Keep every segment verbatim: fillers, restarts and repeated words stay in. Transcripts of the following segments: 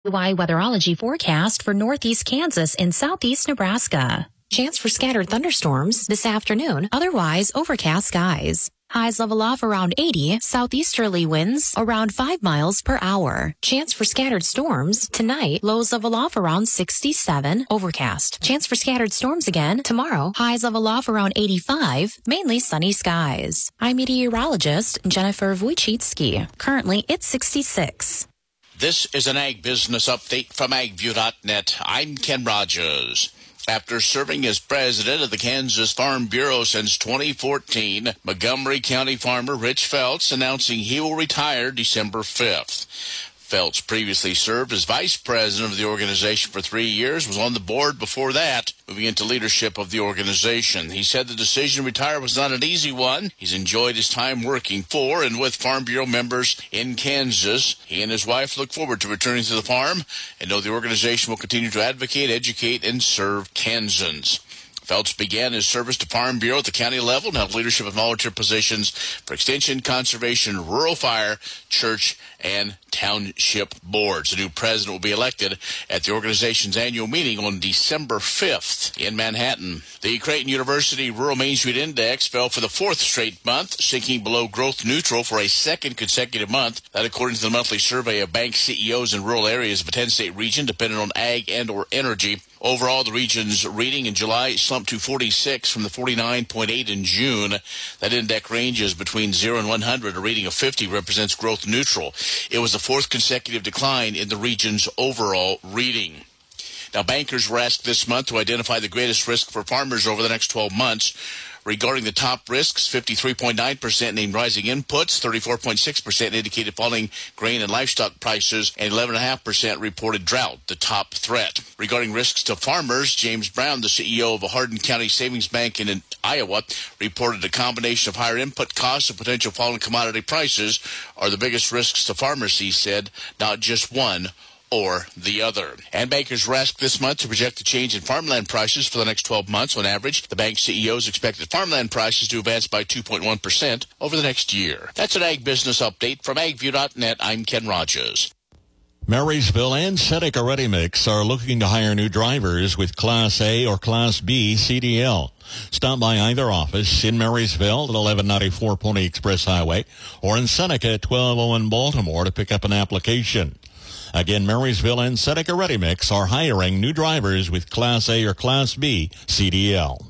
Y weatherology forecast for northeast Kansas and southeast Nebraska. Chance for scattered thunderstorms this afternoon, otherwise overcast skies. Highs level off around eighty, southeasterly winds around five miles per hour. Chance for scattered storms tonight, lows level off around sixty-seven, overcast. Chance for scattered storms again tomorrow, highs level off around eighty-five, mainly sunny skies. I'm meteorologist Jennifer Wojcicki. Currently, it's sixty-six. This is an Ag Business Update from ag view dot net. I'm Ken Rogers. After serving as president of the Kansas Farm Bureau since twenty fourteen, Montgomery County farmer Rich Feltz announcing he will retire December fifth. Feltz previously served as vice president of the organization for three years, was on the board before that, moving into leadership of the organization. He said the decision to retire was not an easy one. He's enjoyed his time working for and with Farm Bureau members in Kansas. He and his wife look forward to returning to the farm and know the organization will continue to advocate, educate, and serve Kansans. Feltz began his service to Farm Bureau at the county level and held leadership of volunteer positions for extension, conservation, rural fire, church, and township boards. A new president will be elected at the organization's annual meeting on December fifth in Manhattan. The Creighton University Rural Main Street Index fell for the fourth straight month, sinking below growth neutral for a second consecutive month. That according to the monthly survey of bank C E Os in rural areas of a ten-state region dependent on ag and or energy. Overall, the region's reading in July slumped to forty-six from the forty-nine point eight in June. That index ranges between zero and one hundred. A reading of fifty represents growth neutral. It was the fourth consecutive decline in the region's overall reading. Now, bankers were asked this month to identify the greatest risk for farmers over the next twelve months. Regarding the top risks, fifty-three point nine percent named rising inputs, thirty-four point six percent indicated falling grain and livestock prices, and eleven point five percent reported drought, the top threat. Regarding risks to farmers, James Brown, the C E O of a Hardin County Savings Bank in Iowa, reported a combination of higher input costs and potential falling commodity prices are the biggest risks to farmers, he said, not just one or the other. And bankers were asked this month to project the change in farmland prices for the next twelve months. On average, the bank C E Os expected farmland prices to advance by two point one percent over the next year. That's an Ag Business Update from ag view dot net. I'm Ken Rogers. Marysville and Seneca Ready Mix are looking to hire new drivers with Class A or Class B C D L. Stop by either office in Marysville at eleven ninety-four Pony Express Highway or in Seneca at twelve oh one Baltimore to pick up an application. Again, Marysville and Seneca Ready Mix are hiring new drivers with Class A or Class B C D L.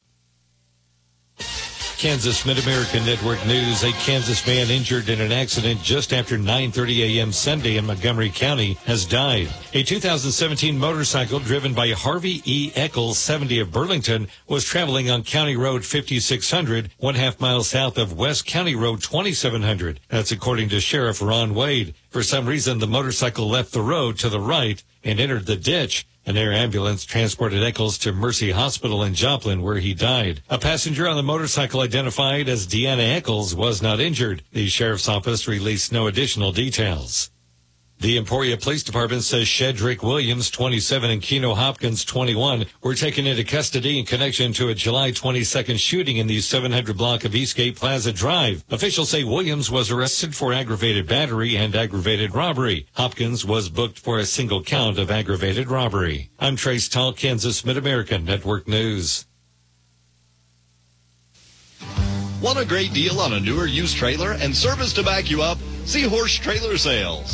Kansas Mid-American Network News. A Kansas man injured in an accident just after nine thirty a.m. Sunday in Montgomery County has died. A two thousand seventeen motorcycle driven by Harvey E. Eccles, seventy of Burlington, was traveling on County Road fifty-six hundred, one half mile south of West County Road twenty-seven hundred. That's according to Sheriff Ron Wade. For some reason, the motorcycle left the road to the right and entered the ditch. An air ambulance transported Eccles to Mercy Hospital in Joplin, where he died. A passenger on the motorcycle identified as Deanna Eccles was not injured. The sheriff's office released no additional details. The Emporia Police Department says Shedrick Williams, twenty-seven, and Keno Hopkins, twenty-one, were taken into custody in connection to a July twenty-second shooting in the seven hundred block of Eastgate Plaza Drive. Officials say Williams was arrested for aggravated battery and aggravated robbery. Hopkins was booked for a single count of aggravated robbery. I'm Trace Tall, Kansas Mid-American Network News. Want a great deal on a newer used trailer and service to back you up? See Horse Trailer Sales.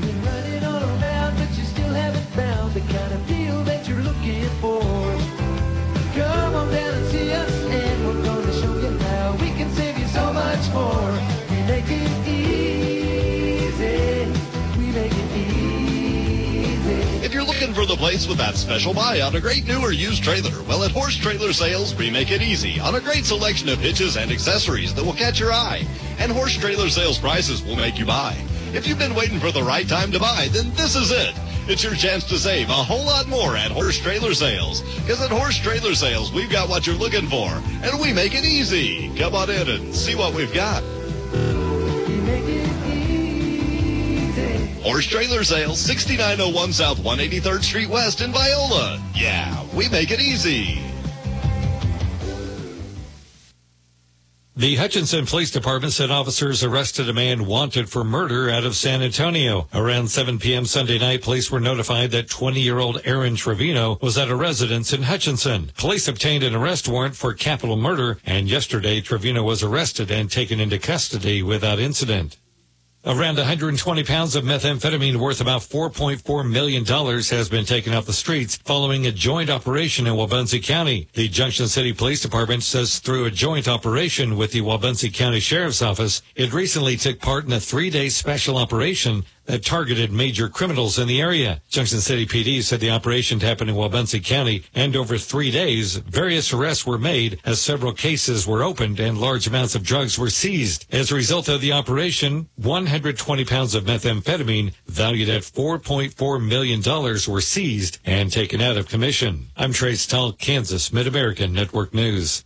The kind of deal that you're looking for. Come on down and see us, and we're going to show you how we can save you so much more. We make it easy. We make it easy. If you're looking for the place with that special buy on a great new or used trailer, well, at Horse Trailer Sales, we make it easy on a great selection of hitches and accessories that will catch your eye. And Horse Trailer Sales prices will make you buy. If you've been waiting for the right time to buy, then this is it. It's your chance to save a whole lot more at Horse Trailer Sales. Because at Horse Trailer Sales, we've got what you're looking for, and we make it easy. Come on in and see what we've got. We make it easy. Horse Trailer Sales, sixty-nine oh one South one hundred eighty-third Street West in Viola. Yeah, we make it easy. The Hutchinson Police Department said officers arrested a man wanted for murder out of San Antonio. Around seven p.m. Sunday night, police were notified that twenty-year-old Aaron Trevino was at a residence in Hutchinson. Police obtained an arrest warrant for capital murder, and yesterday Trevino was arrested and taken into custody without incident. Around one hundred twenty pounds of methamphetamine worth about four point four million dollars has been taken off the streets following a joint operation in Wabaunsee County. The Junction City Police Department says through a joint operation with the Wabaunsee County Sheriff's Office, it recently took part in a three-day special operation that targeted major criminals in the area. Junction City P D said the operation happened in Wabaunsee County, and over three days, various arrests were made as several cases were opened and large amounts of drugs were seized. As a result of the operation, one hundred twenty pounds of methamphetamine valued at four point four million dollars were seized and taken out of commission. I'm Trace Tull, Kansas Mid-American Network News.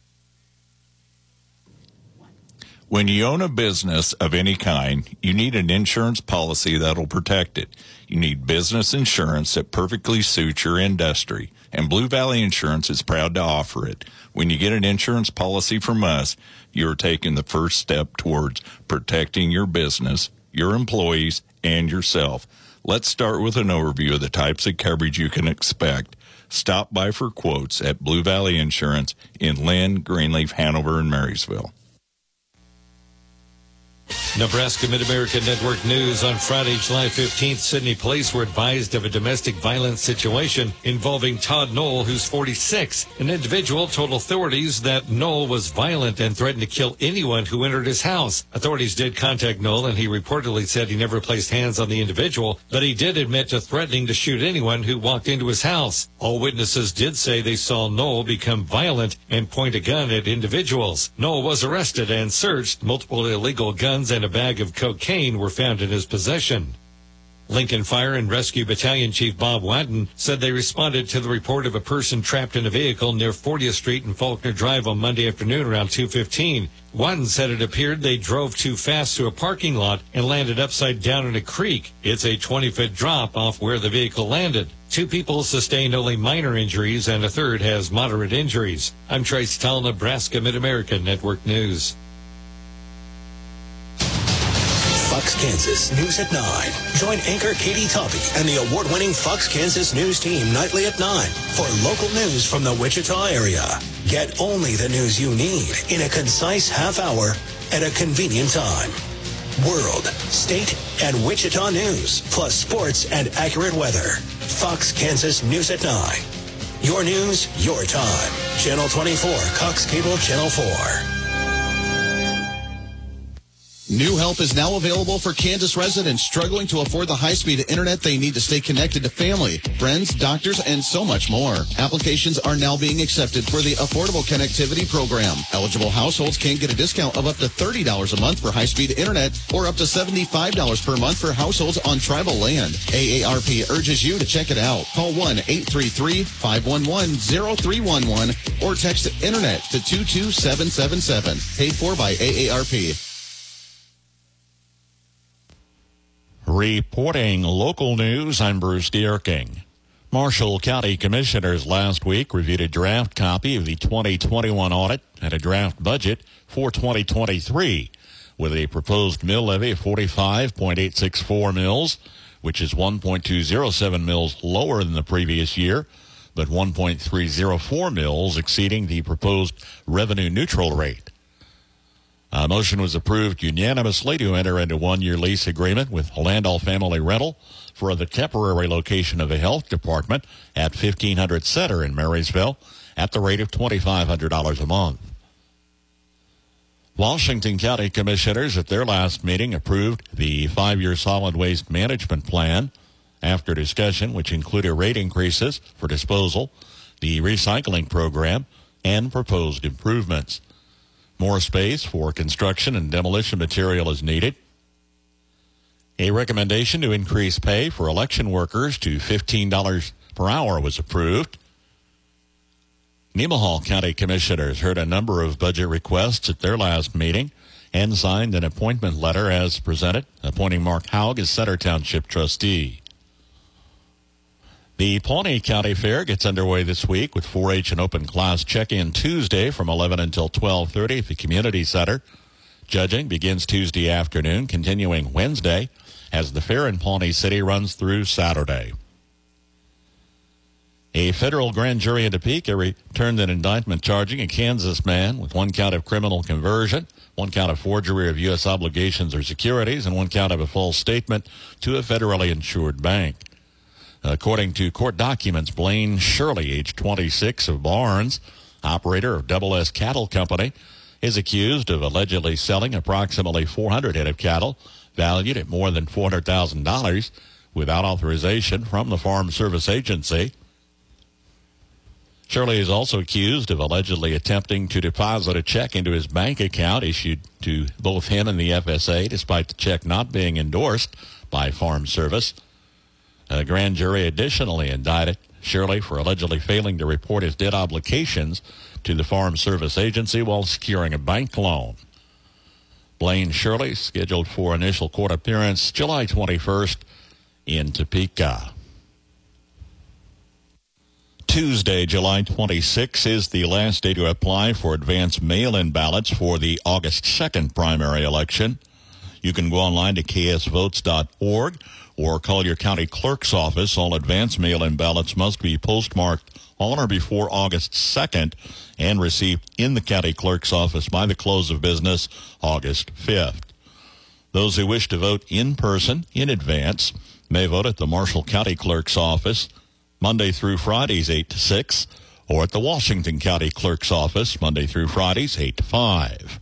When you own a business of any kind, you need an insurance policy that'll protect it. You need business insurance that perfectly suits your industry, and Blue Valley Insurance is proud to offer it. When you get an insurance policy from us, you're taking the first step towards protecting your business, your employees, and yourself. Let's start with an overview of the types of coverage you can expect. Stop by for quotes at Blue Valley Insurance in Lynn, Greenleaf, Hanover, and Marysville. Nebraska Mid-American Network News on Friday, July fifteenth, Sydney police were advised of a domestic violence situation involving Todd Knoll, who's forty-six. An individual told authorities that Knoll was violent and threatened to kill anyone who entered his house. Authorities did contact Knoll, and he reportedly said he never placed hands on the individual, but he did admit to threatening to shoot anyone who walked into his house. All witnesses did say they saw Knoll become violent and point a gun at individuals. Knoll was arrested and searched. Multiple illegal guns and a bag of cocaine were found in his possession. Lincoln Fire and Rescue Battalion Chief Bob Watton said they responded to the report of a person trapped in a vehicle near fortieth Street and Faulkner Drive on Monday afternoon around two fifteen. Watton said it appeared they drove too fast to a parking lot and landed upside down in a creek. It's a twenty-foot drop off where the vehicle landed. Two people sustained only minor injuries and a third has moderate injuries. I'm Trace Tull, Nebraska Mid-American Network News. Fox Kansas News at nine. Join anchor Katie Toppy and the award-winning Fox Kansas News team nightly at nine for local news from the Wichita area. Get only the news you need in a concise half hour at a convenient time. World, state, and Wichita news, plus sports and accurate weather. Fox Kansas News at nine. Your news, your time. Channel twenty-four, Cox Cable Channel four. New help is now available for Kansas residents struggling to afford the high-speed internet they need to stay connected to family, friends, doctors, and so much more. Applications are now being accepted for the Affordable Connectivity Program. Eligible households can get a discount of up to thirty dollars a month for high-speed internet or up to seventy-five dollars per month for households on tribal land. A A R P urges you to check it out. Call one eight three three, five one one, zero three one one or text internet to two two seven seven seven. Paid for by A A R P. Reporting local news, I'm Bruce Dierking. Marshall County Commissioners last week reviewed a draft copy of the twenty twenty-one audit and a draft budget for twenty twenty-three, with a proposed mill levy of forty-five point eight six four mils, which is one point two zero seven mils lower than the previous year, but one point three zero four mils exceeding the proposed revenue neutral rate. A motion was approved unanimously to enter into a one-year lease agreement with Landall Family Rental for the temporary location of the health department at fifteen hundred Center in Marysville at the rate of twenty-five hundred dollars a month. Washington County Commissioners at their last meeting approved the five-year solid waste management plan after discussion, which included rate increases for disposal, the recycling program, and proposed improvements. More space for construction and demolition material is needed. A recommendation to increase pay for election workers to fifteen dollars per hour was approved. Nemaha County Commissioners heard a number of budget requests at their last meeting and signed an appointment letter as presented, appointing Mark Haug as Center Township trustee. The Pawnee County Fair gets underway this week with four H and open class check-in Tuesday from eleven until twelve thirty at the Community Center. Judging begins Tuesday afternoon, continuing Wednesday as the fair in Pawnee City runs through Saturday. A federal grand jury in Topeka returned an indictment charging a Kansas man with one count of criminal conversion, one count of forgery of U S obligations or securities, and one count of a false statement to a federally insured bank. According to court documents, Blaine Shirley, age twenty-six, of Barnes, operator of Double S Cattle Company, is accused of allegedly selling approximately four hundred head of cattle valued at more than four hundred thousand dollars without authorization from the Farm Service Agency. Shirley is also accused of allegedly attempting to deposit a check into his bank account issued to both him and the F S A, despite the check not being endorsed by Farm Service. A grand jury additionally indicted Shirley for allegedly failing to report his debt obligations to the Farm Service Agency while securing a bank loan. Blaine Shirley scheduled for initial court appearance July twenty-first in Topeka. Tuesday, July twenty-sixth, is the last day to apply for advance mail-in ballots for the August second primary election. You can go online to k s votes dot org or call your county clerk's office. All advance mail-in ballots must be postmarked on or before August second and received in the county clerk's office by the close of business August fifth. Those who wish to vote in person in advance may vote at the Marshall County Clerk's office Monday through Fridays eight to six, or at the Washington County Clerk's office Monday through Fridays eight to five.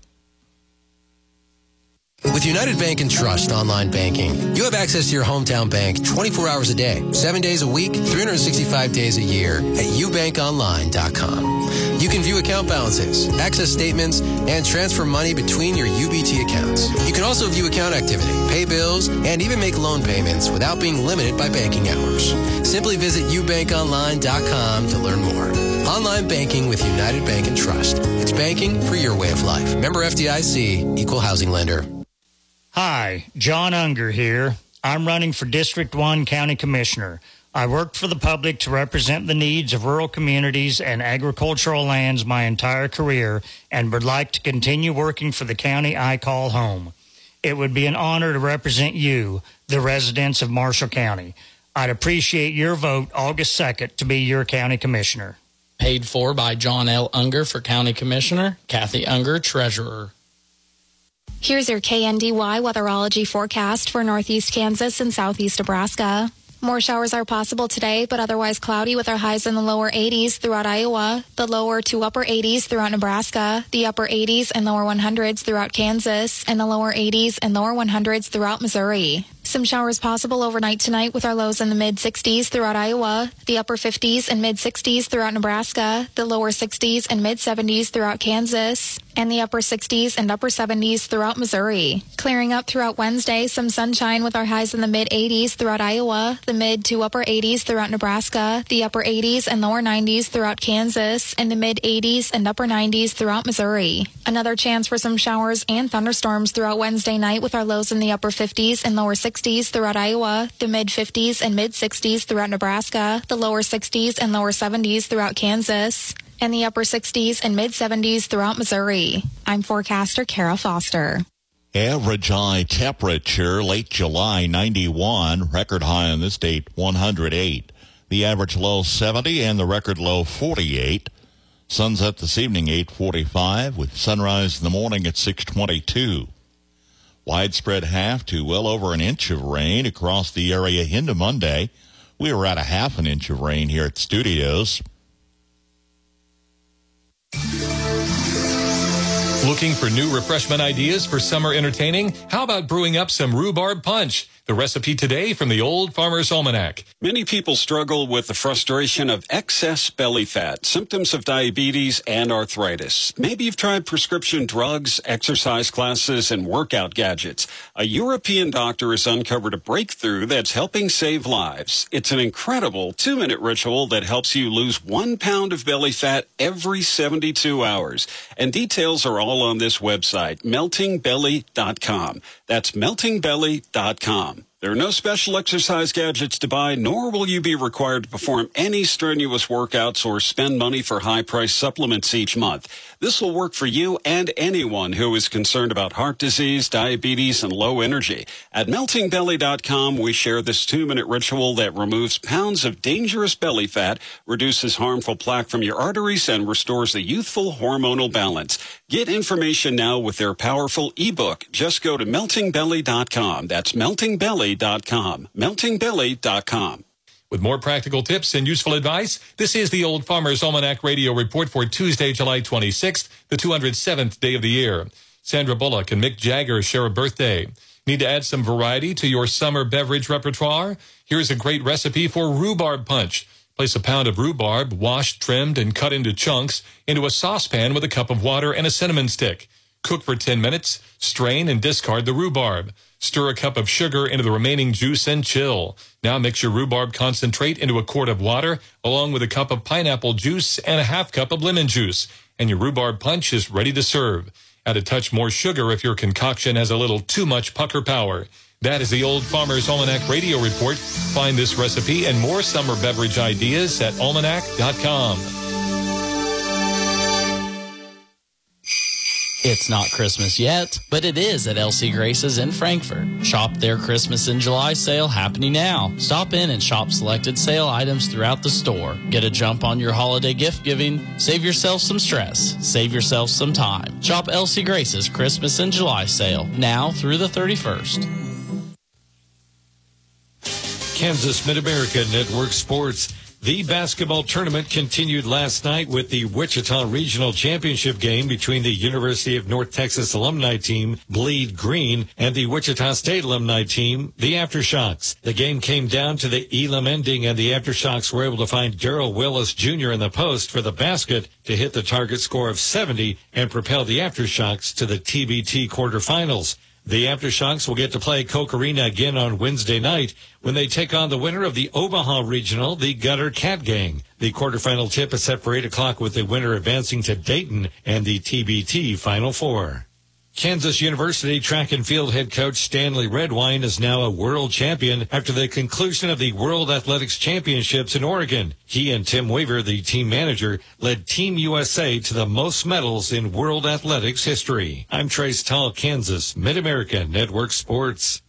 With United Bank and Trust online banking, you have access to your hometown bank twenty-four hours a day, seven days a week, three hundred sixty-five days a year at u bank online dot com. You can view account balances, access statements, and transfer money between your U B T accounts. You can also view account activity, pay bills, and even make loan payments without being limited by banking hours. Simply visit u bank online dot com to learn more. Online banking with United Bank and Trust. It's banking for your way of life. Member F D I C, Equal Housing Lender. Hi, John Unger here. I'm running for District one County Commissioner. I worked for the public to represent the needs of rural communities and agricultural lands my entire career and would like to continue working for the county I call home. It would be an honor to represent you, the residents of Marshall County. I'd appreciate your vote August second to be your county commissioner. Paid for by John L. Unger for County Commissioner, Kathy Unger, Treasurer. Here's your K N D Y weatherology forecast for northeast Kansas and southeast Nebraska. More showers are possible today, but otherwise cloudy with our highs in the lower eighties throughout Iowa, the lower to upper eighties throughout Nebraska, the upper eighties and lower hundreds throughout Kansas, and the lower eighties and lower hundreds throughout Missouri. Some showers possible overnight tonight with our lows in the mid-sixties throughout Iowa, the upper fifties and mid-sixties throughout Nebraska, the lower sixties and mid-seventies throughout Kansas, and the upper sixties and upper seventies throughout Missouri. Clearing up throughout Wednesday, some sunshine with our highs in the mid-eighties throughout Iowa, the mid to upper eighties throughout Nebraska, the upper eighties and lower nineties throughout Kansas, and the mid-eighties and upper nineties throughout Missouri. Another chance for some showers and thunderstorms throughout Wednesday night with our lows in the upper fifties and lower sixties throughout Iowa, the mid-fifties and mid-sixties throughout Nebraska, the lower sixties and lower seventies throughout Kansas, and the upper sixties and mid-seventies throughout Missouri. I'm forecaster Kara Foster. Average high temperature, late July, ninety-one. Record high on this date, one hundred eight. The average low, seventy, and the record low, forty-eight. Sunset this evening, eight forty-five, with sunrise in the morning at six twenty-two. Widespread half to well over an inch of rain across the area into Monday. We were at a half an inch of rain here at the studios. Looking for new refreshment ideas for summer entertaining? How about brewing up some rhubarb punch? The recipe today from the Old Farmer's Almanac. Many people struggle with the frustration of excess belly fat, symptoms of diabetes and arthritis. Maybe you've tried prescription drugs, exercise classes, and workout gadgets. A European doctor has uncovered a breakthrough that's helping save lives. It's an incredible two-minute ritual that helps you lose one pound of belly fat every seventy-two hours. And details are all on this website, melting belly dot com. That's melting belly dot com. There are no special exercise gadgets to buy, nor will you be required to perform any strenuous workouts or spend money for high-priced supplements each month. This will work for you and anyone who is concerned about heart disease, diabetes, and low energy. At melting belly dot com, we share this two-minute ritual that removes pounds of dangerous belly fat, reduces harmful plaque from your arteries, and restores a youthful hormonal balance. Get information now with their powerful ebook. Just go to melting belly dot com. That's melting belly dot com. melting belly dot com. With more practical tips and useful advice, this is the Old Farmer's Almanac Radio Report for Tuesday, July twenty-sixth, the two hundred seventh day of the year. Sandra Bullock and Mick Jagger share a birthday. Need to add some variety to your summer beverage repertoire? Here's a great recipe for rhubarb punch. Place a pound of rhubarb, washed, trimmed, and cut into chunks, into a saucepan with a cup of water and a cinnamon stick. Cook for ten minutes, strain and discard the rhubarb. Stir a cup of sugar into the remaining juice and chill. Now mix your rhubarb concentrate into a quart of water, along with a cup of pineapple juice and a half cup of lemon juice, and your rhubarb punch is ready to serve. Add a touch more sugar if your concoction has a little too much pucker power. That is the Old Farmer's Almanac Radio Report. Find this recipe and more summer beverage ideas at almanac dot com. It's not Christmas yet, but it is at Elsie Grace's in Frankfort. Shop their Christmas in July sale happening now. Stop in and shop selected sale items throughout the store. Get a jump on your holiday gift giving. Save yourself some stress. Save yourself some time. Shop Elsie Grace's Christmas in July sale now through the thirty-first. Kansas Mid-America Network Sports. The basketball tournament continued last night with the Wichita Regional Championship game between the University of North Texas alumni team, Bleed Green, and the Wichita State alumni team, the Aftershocks. The game came down to the Elam ending, and the Aftershocks were able to find Darrell Willis Junior in the post for the basket to hit the target score of seventy and propel the Aftershocks to the T B T quarterfinals. The Aftershocks will get to play Koch Arena again on Wednesday night when they take on the winner of the Omaha Regional, the Gutter Cat Gang. The quarterfinal tip is set for eight o'clock with the winner advancing to Dayton and the T B T Final Four. Kansas University track and field head coach Stanley Redwine is now a world champion after the conclusion of the World Athletics Championships in Oregon. He and Tim Weaver, the team manager, led Team U S A to the most medals in world athletics history. I'm Trace Tall, Kansas Mid-America Network Sports.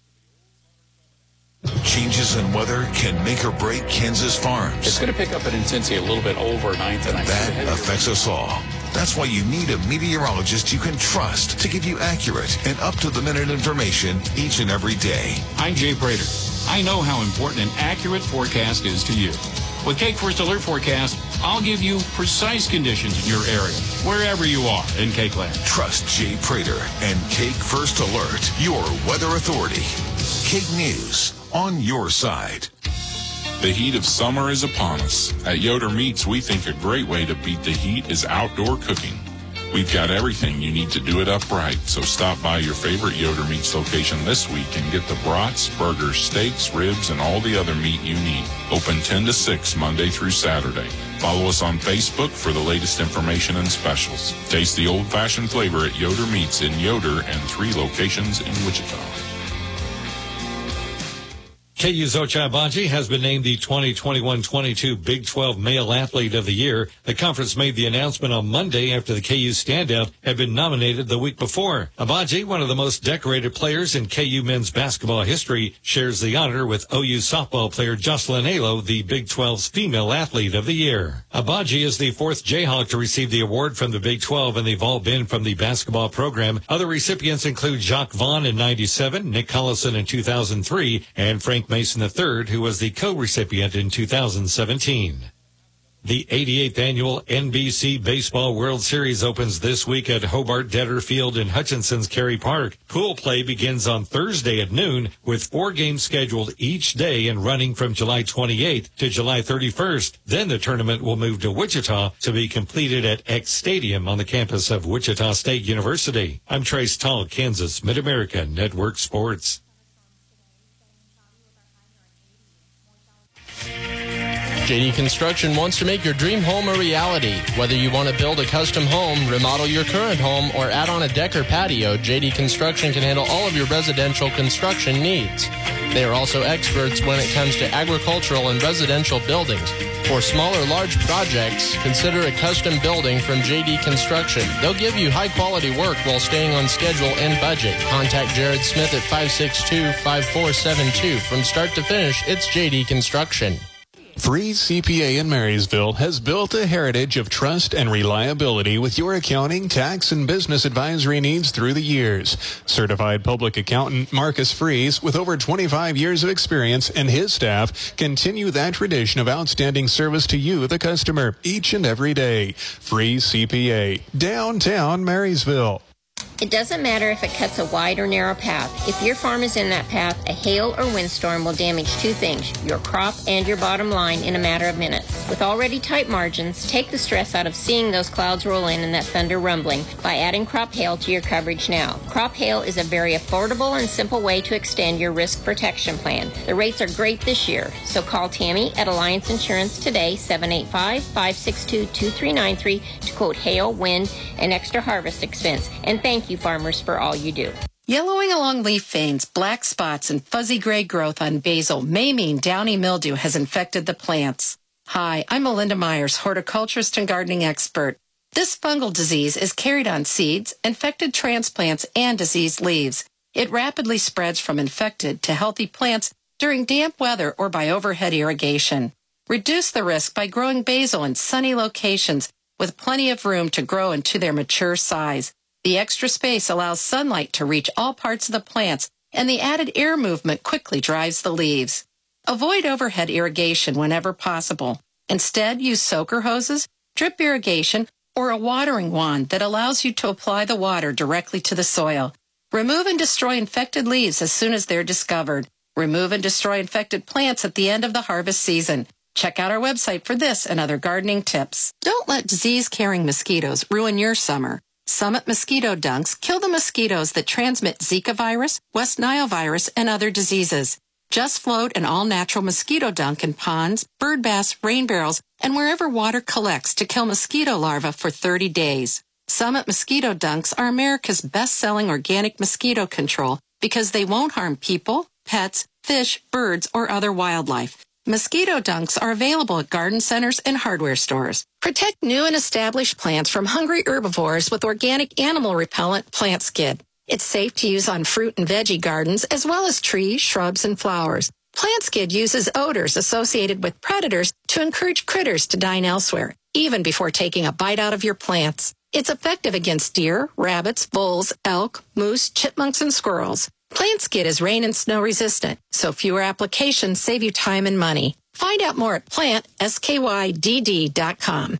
Changes in weather can make or break Kansas farms. It's going to pick up in intensity a little bit overnight tonight. That affects us all. That's why you need a meteorologist you can trust to give you accurate and up-to-the-minute information each and every day. I'm Jay Prater. I know how important an accurate forecast is to you. With Cake First Alert Forecast, I'll give you precise conditions in your area, wherever you are in Cake Land. Trust Jay Prater and Cake First Alert, your weather authority. Cake News, on your side. The heat of summer is upon us. At Yoder Meats, we think a great way to beat the heat is outdoor cooking. We've got everything you need to do it upright, so stop by your favorite Yoder Meats location this week and get the brats, burgers, steaks, ribs, and all the other meat you need. Open ten to six Monday through Saturday. Follow us on Facebook for the latest information and specials. Taste the old-fashioned flavor at Yoder Meats in Yoder and three locations in Wichita. K U's Ochai Agbaji has been named the twenty twenty-one twenty-two Big twelve Male Athlete of the Year. The conference made the announcement on Monday after the K U standout had been nominated the week before. Agbaji, one of the most decorated players in K U men's basketball history, shares the honor with O U softball player Jocelyn Alo, the Big twelve's Female Athlete of the Year. Agbaji is the fourth Jayhawk to receive the award from the Big twelve, and they've all been from the basketball program. Other recipients include Jacques Vaughn in ninety-seven, Nick Collison in two thousand three, and Frank Mason the third, who was the co-recipient in two thousand seventeen. The eighty-eighth annual N B C Baseball World Series opens this week at Hobart Detter Field in Hutchinson's Cary Park. Pool play begins on Thursday at noon, with four games scheduled each day and running from July twenty-eighth to July thirty-first. Then the tournament will move to Wichita to be completed at X Stadium on the campus of Wichita State University. I'm Trace Tall, Kansas Mid-America Network Sports. J D Construction wants to make your dream home a reality. Whether you want to build a custom home, remodel your current home, or add on a deck or patio, J D Construction can handle all of your residential construction needs. They are also experts when it comes to agricultural and residential buildings. For small or large projects, consider a custom building from J D Construction. They'll give you high-quality work while staying on schedule and budget. Contact Jared Smith at five six two, five four seven two. From start to finish, it's J D Construction. Freeze C P A in Marysville has built a heritage of trust and reliability with your accounting, tax, and business advisory needs through the years. Certified public accountant Marcus Freeze, with over twenty-five years of experience, and his staff continue that tradition of outstanding service to you, the customer, each and every day. Freeze C P A, downtown Marysville. It doesn't matter if it cuts a wide or narrow path. If your farm is in that path, a hail or windstorm will damage two things, your crop and your bottom line, in a matter of minutes. With already tight margins, take the stress out of seeing those clouds roll in and that thunder rumbling by adding Crop Hail to your coverage now. Crop Hail is a very affordable and simple way to extend your risk protection plan. The rates are great this year, so call Tammy at Alliance Insurance today, seven eight five, five six two, two three nine three, to quote hail, wind, and extra harvest expense. And thank you, farmers, for all you do. Yellowing along leaf veins, black spots, and fuzzy gray growth on basil may mean downy mildew has infected the plants. Hi, I'm Melinda Myers, horticulturist and gardening expert. This fungal disease is carried on seeds, infected transplants, and diseased leaves. It rapidly spreads from infected to healthy plants during damp weather or by overhead irrigation. Reduce the risk by growing basil in sunny locations with plenty of room to grow into their mature size. The extra space allows sunlight to reach all parts of the plants, and the added air movement quickly dries the leaves. Avoid overhead irrigation whenever possible. Instead, use soaker hoses, drip irrigation, or a watering wand that allows you to apply the water directly to the soil. Remove and destroy infected leaves as soon as they're discovered. Remove and destroy infected plants at the end of the harvest season. Check out our website for this and other gardening tips. Don't let disease-carrying mosquitoes ruin your summer. Summit Mosquito Dunks kill the mosquitoes that transmit Zika virus, West Nile virus, and other diseases. Just float an all-natural mosquito dunk in ponds, bird baths, rain barrels, and wherever water collects to kill mosquito larvae for thirty days. Summit Mosquito Dunks are America's best-selling organic mosquito control because they won't harm people, pets, fish, birds, or other wildlife. Mosquito dunks are available at garden centers and hardware stores. Protect new and established plants from hungry herbivores with organic animal repellent Plant Skid. It's safe to use on fruit and veggie gardens as well as trees, shrubs, and flowers. Plant Skid uses odors associated with predators to encourage critters to dine elsewhere, even before taking a bite out of your plants. It's effective against deer, rabbits, voles, elk, moose, chipmunks, and squirrels. Plant Skid is rain and snow resistant, so fewer applications save you time and money. Find out more at plant skydd dot com.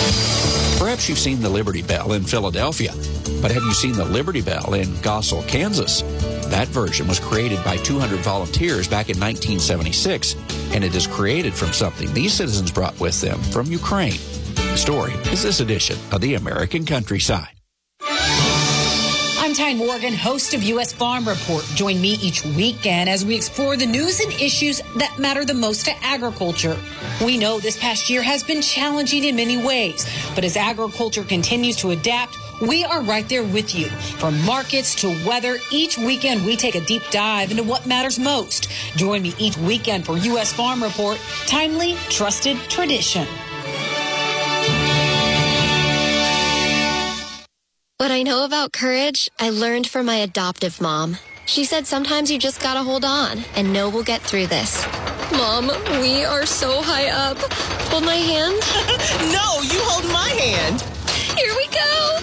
Perhaps you've seen the Liberty Bell in Philadelphia, but have you seen the Liberty Bell in Gossel, Kansas? That version was created by two hundred volunteers back in nineteen seventy-six, and it is created from something these citizens brought with them from Ukraine. The story is this edition of the American Countryside. I'm Tyne Morgan, host of U S Farm Report. Join me each weekend as we explore the news and issues that matter the most to agriculture. We know this past year has been challenging in many ways, but as agriculture continues to adapt, we are right there with you. From markets to weather, each weekend we take a deep dive into what matters most. Join me each weekend for U S Farm Report, timely, trusted tradition. What I know about courage, I learned from my adoptive mom. She said sometimes you just gotta hold on and know we'll get through this. Mom, we are so high up. Hold my hand. No, you hold my hand. Here we go.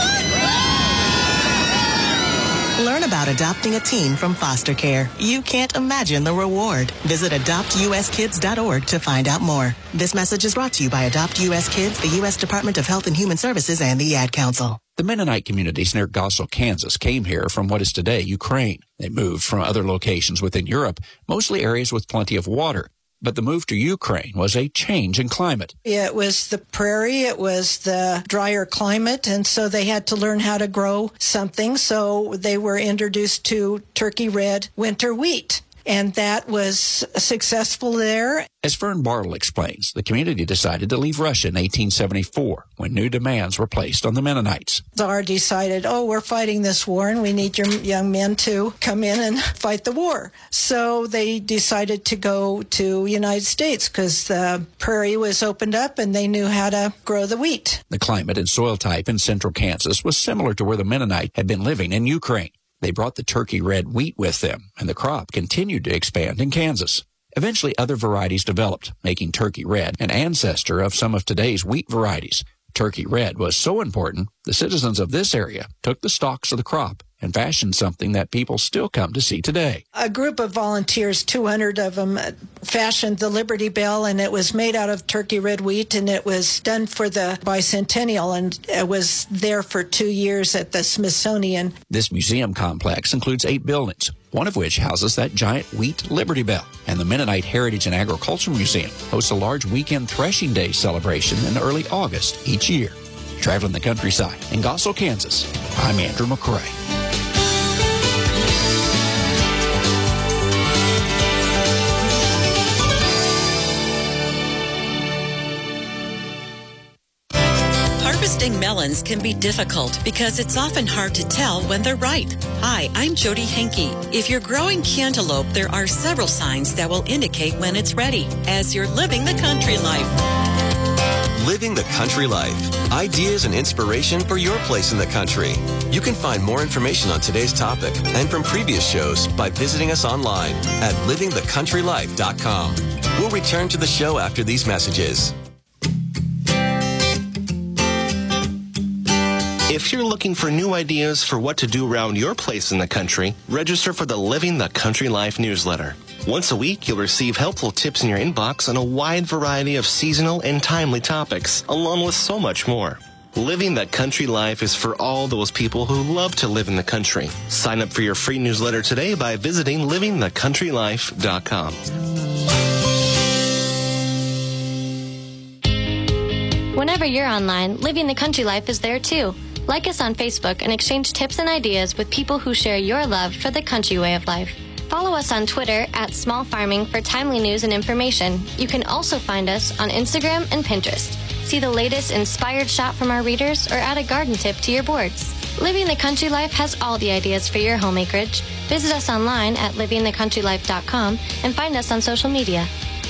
Learn about adopting a teen from foster care. You can't imagine the reward. Visit adopt u s kids dot org to find out more. This message is brought to you by Adopt U S Kids, the U S Department of Health and Human Services, and the Ad Council. The Mennonite communities near Gossel, Kansas came here from what is today Ukraine. They moved from other locations within Europe, mostly areas with plenty of water. But the move to Ukraine was a change in climate. It was the prairie, it was the drier climate, and so they had to learn how to grow something. So they were introduced to turkey red winter wheat. and that was successful there. As Fern Bartle explains, the community decided to leave Russia in eighteen seventy-four when new demands were placed on the Mennonites. Tsar decided, oh, we're fighting this war and we need your young men to come in and fight the war. So they decided to go to the United States because the prairie was opened up and they knew how to grow the wheat. The climate and soil type in central Kansas was similar to where the Mennonite had been living in Ukraine. They brought the turkey red wheat with them, and the crop continued to expand in Kansas. Eventually, other varieties developed, making turkey red an ancestor of some of today's wheat varieties. Turkey red was so important, the citizens of this area took the stalks of the crop and fashioned something that people still come to see today. A group of volunteers, two hundred of them, fashioned the Liberty Bell, and it was made out of turkey red wheat, and it was done for the bicentennial, and it was there for two years at the Smithsonian. This museum complex includes eight buildings, one of which houses that giant wheat Liberty Bell. And the Mennonite Heritage and Agriculture Museum hosts a large weekend threshing day celebration in early August each year. Traveling the countryside in Gossel, Kansas, I'm Andrew McCrae. Harvesting melons can be difficult because it's often hard to tell when they're ripe. Hi, I'm Jody Henke. If you're growing cantaloupe, there are several signs that will indicate when it's ready, as you're living the country life. Living the Country Life. Ideas and inspiration for your place in the country. You can find more information on today's topic and from previous shows by visiting us online at living the country life dot com. We'll return to the show after these messages. If you're looking for new ideas for what to do around your place in the country, register for the Living the Country Life newsletter. Once a week, you'll receive helpful tips in your inbox on a wide variety of seasonal and timely topics, along with so much more. Living the Country Life is for all those people who love to live in the country. Sign up for your free newsletter today by visiting living the country life dot com. Whenever you're online, Living the Country Life is there too. Like us on Facebook and exchange tips and ideas with people who share your love for the country way of life. Follow us on Twitter at Small Farming for timely news and information. You can also find us on Instagram and Pinterest. See the latest inspired shot from our readers or add a garden tip to your boards. Living the Country Life has all the ideas for your home acreage. Visit us online at living the country life dot com and find us on social media.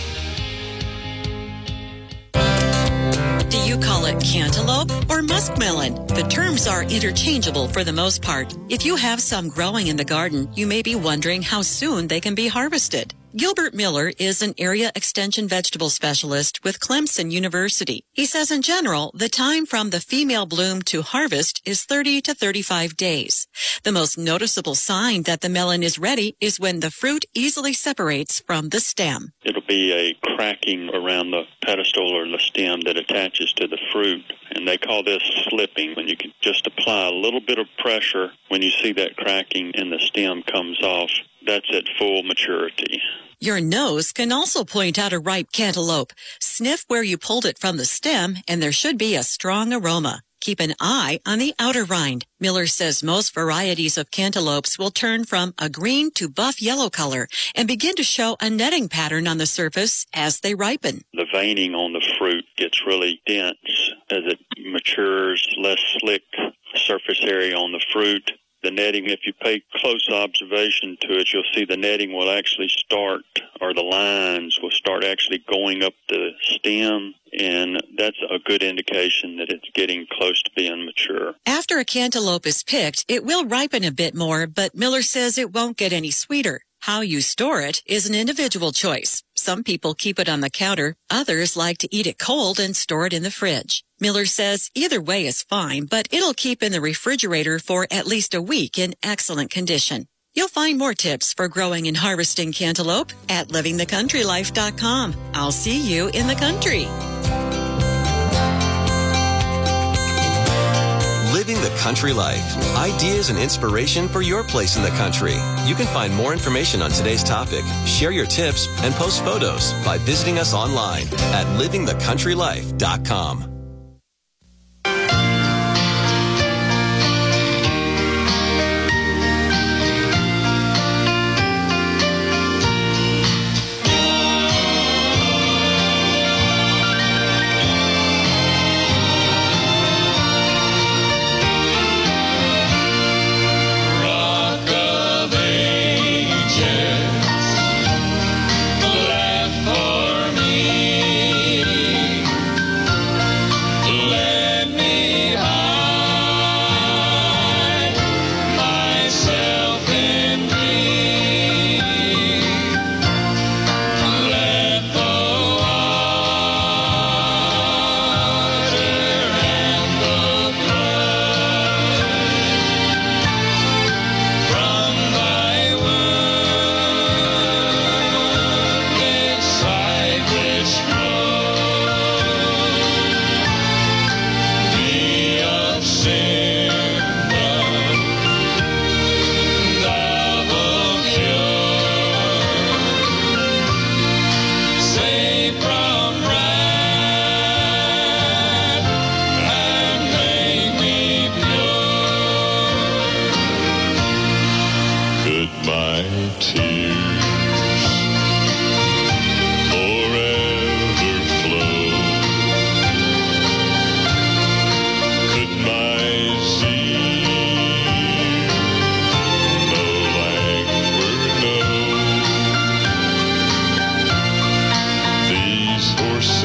Do you call it cantaloupe or muskmelon? The terms are interchangeable for the most part. If you have some growing in the garden, you may be wondering how soon they can be harvested. Gilbert Miller is an area extension vegetable specialist with Clemson University. He says in general, the time from the female bloom to harvest is thirty to thirty-five days. The most noticeable sign that the melon is ready is when the fruit easily separates from the stem. It'll be a cracking around the pedestal or the stem that attaches to the fruit, and they call this slipping. When you can just apply a little bit of pressure when you see that cracking and the stem comes off, that's at full maturity. Your nose can also point out a ripe cantaloupe. Sniff where you pulled it from the stem, and there should be a strong aroma. Keep an eye on the outer rind. Miller says most varieties of cantaloupes will turn from a green to buff yellow color and begin to show a netting pattern on the surface as they ripen. The veining on the fruit gets really dense as it matures, less slick surface area on the fruit. The netting, if you pay close observation to it, you'll see the netting will actually start, or the lines will start actually going up the stem, and that's a good indication that it's getting close to being mature. After a cantaloupe is picked, it will ripen a bit more, but Miller says it won't get any sweeter. How you store it is an individual choice. Some people keep it on the counter. Others like to eat it cold and store it in the fridge. Miller says either way is fine, but it'll keep in the refrigerator for at least a week in excellent condition. You'll find more tips for growing and harvesting cantaloupe at living the country life dot com. I'll see you in the country. Living the Country Life. Ideas and inspiration for your place in the country. You can find more information on today's topic, share your tips, and post photos by visiting us online at living the country life dot com.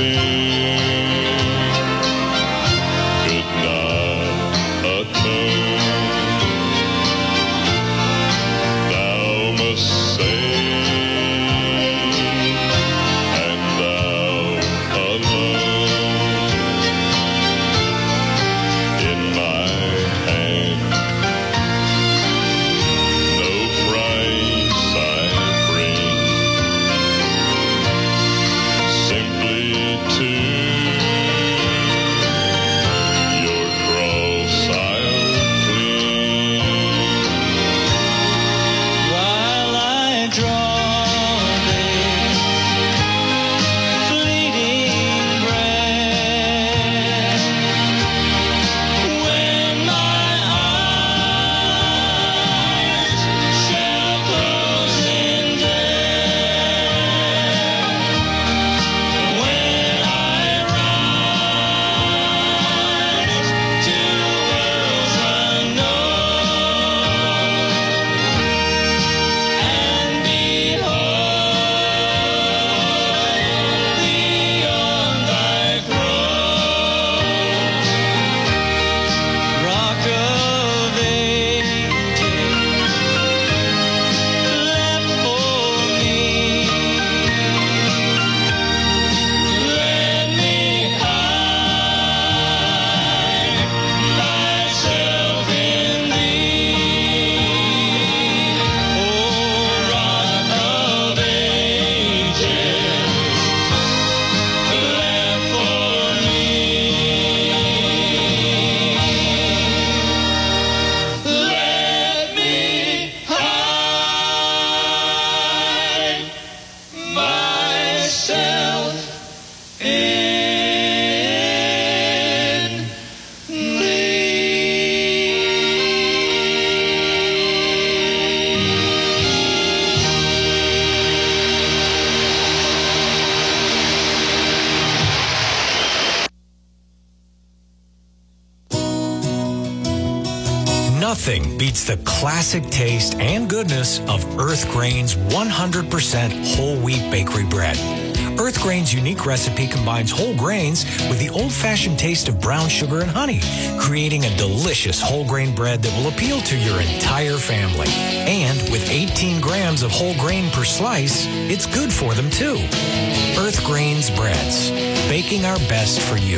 Nothing beats the classic taste and goodness of Earth Grain's one hundred percent whole wheat bakery bread. Earth Grain's unique recipe combines whole grains with the old-fashioned taste of brown sugar and honey, creating a delicious whole grain bread that will appeal to your entire family. And with eighteen grams of whole grain per slice, it's good for them too. Earth Grain's breads, baking our best for you.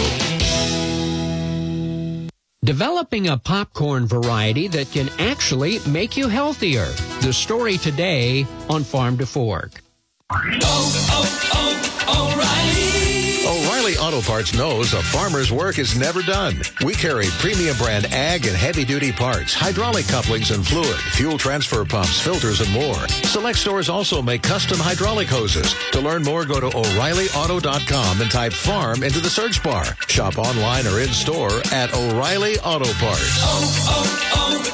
Developing a popcorn variety that can actually make you healthier. The story today on Farm to Fork. Oh, oh, oh, O'Reilly! O'Reilly Auto Parts knows a farmer's work is never done. We carry premium brand ag and heavy-duty parts, hydraulic couplings and fluid, fuel transfer pumps, filters, and more. Select stores also make custom hydraulic hoses. To learn more, go to O'Reilly Auto dot com and type farm into the search bar. Shop online or in-store at O'Reilly Auto Parts. Oh,